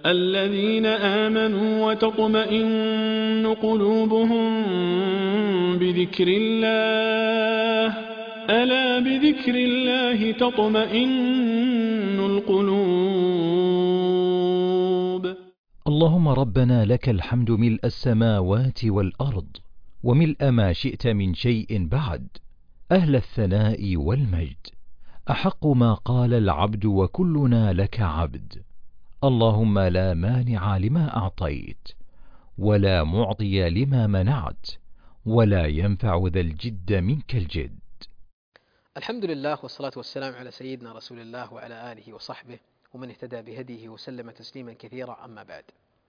الذين آمنوا وتطمئن قلوبهم بذكر الله ألا بذكر الله تطمئن القلوب. اللهم ربنا لك الحمد ملء السماوات والأرض وملء ما شئت من شيء بعد، أهل الثناء والمجد، أحق ما قال العبد وكلنا لك عبد. اللهم لا مانع لما أعطيت ولا معطي لما منعت ولا ينفع ذا الجد منك الجد. الحمد لله والصلاة والسلام على سيدنا رسول الله وعلى آله وصحبه ومن اهتدى بهديه وسلم تسليما كثيرا. أما بعد،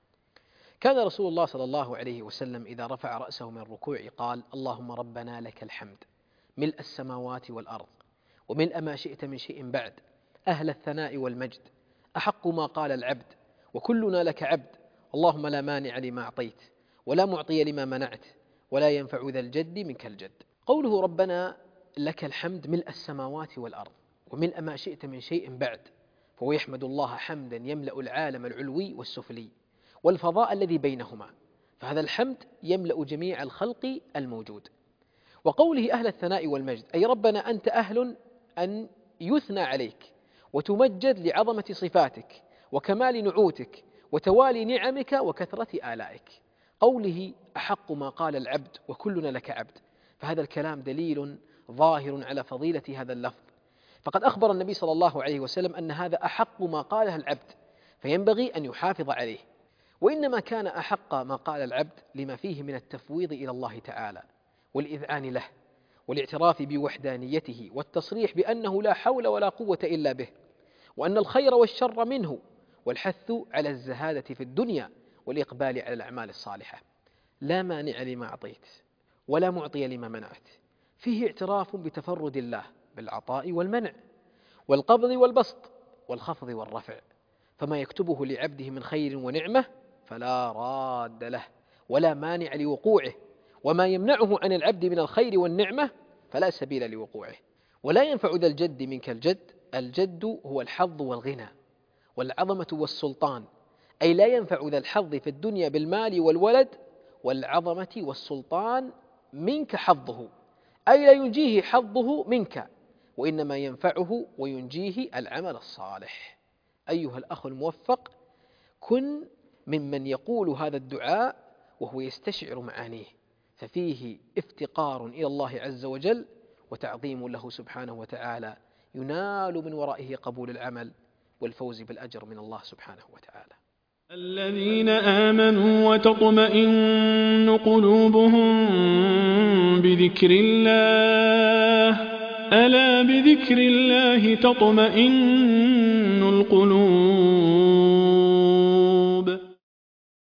كان رسول الله صلى الله عليه وسلم إذا رفع رأسه من الركوع قال: اللهم ربنا لك الحمد ملء السماوات والأرض وملء ما شئت من شيء بعد، أهل الثناء والمجد، أحق ما قال العبد وكلنا لك عبد. اللهم لا مانع لما أعطيت ولا معطي لما منعت ولا ينفع ذا الجد منك الجد. قوله ربنا لك الحمد ملء السماوات والأرض وملء ما شئت من شيء بعد، فهو يحمد الله حمدا يملأ العالم العلوي والسفلي والفضاء الذي بينهما، فهذا الحمد يملأ جميع الخلق الموجود. وقوله أهل الثناء والمجد، أي ربنا أنت أهل أن يثنى عليك وتمجد لعظمة صفاتك وكمال نعوتك وتوالي نعمك وكثرة آلائك. قوله أحق ما قال العبد وكلنا لك عبد، فهذا الكلام دليل ظاهر على فضيلة هذا اللفظ، فقد أخبر النبي صلى الله عليه وسلم أن هذا أحق ما قاله العبد، فينبغي أن يحافظ عليه. وإنما كان أحق ما قال العبد لما فيه من التفويض إلى الله تعالى والإذعان له والاعتراف بوحدانيته والتصريح بأنه لا حول ولا قوة إلا به، وأن الخير والشر منه، والحث على الزهادة في الدنيا والإقبال على الأعمال الصالحة. لا مانع لما أعطيت ولا معطي لما منعت، فيه اعتراف بتفرد الله بالعطاء والمنع والقبض والبسط والخفض والرفع، فما يكتبه لعبده من خير ونعمة فلا راد له ولا مانع لوقوعه، وما يمنعه عن العبد من الخير والنعمة فلا سبيل لوقوعه. ولا ينفع ذا الجد منك الجد، الجد هو الحظ والغنى والعظمة والسلطان، أي لا ينفع ذا الحظ في الدنيا بالمال والولد والعظمة والسلطان منك حظه، أي لا ينجيه حظه منك، وإنما ينفعه وينجيه العمل الصالح. أيها الأخ الموفق، كن ممن يقول هذا الدعاء وهو يستشعر معانيه، ففيه افتقار إلى الله عز وجل وتعظيم له سبحانه وتعالى، ينال من ورائه قبول العمل والفوز بالأجر من الله سبحانه وتعالى. الذين آمنوا وتطمئن قلوبهم بذكر الله ألا بذكر الله تطمئن القلوب.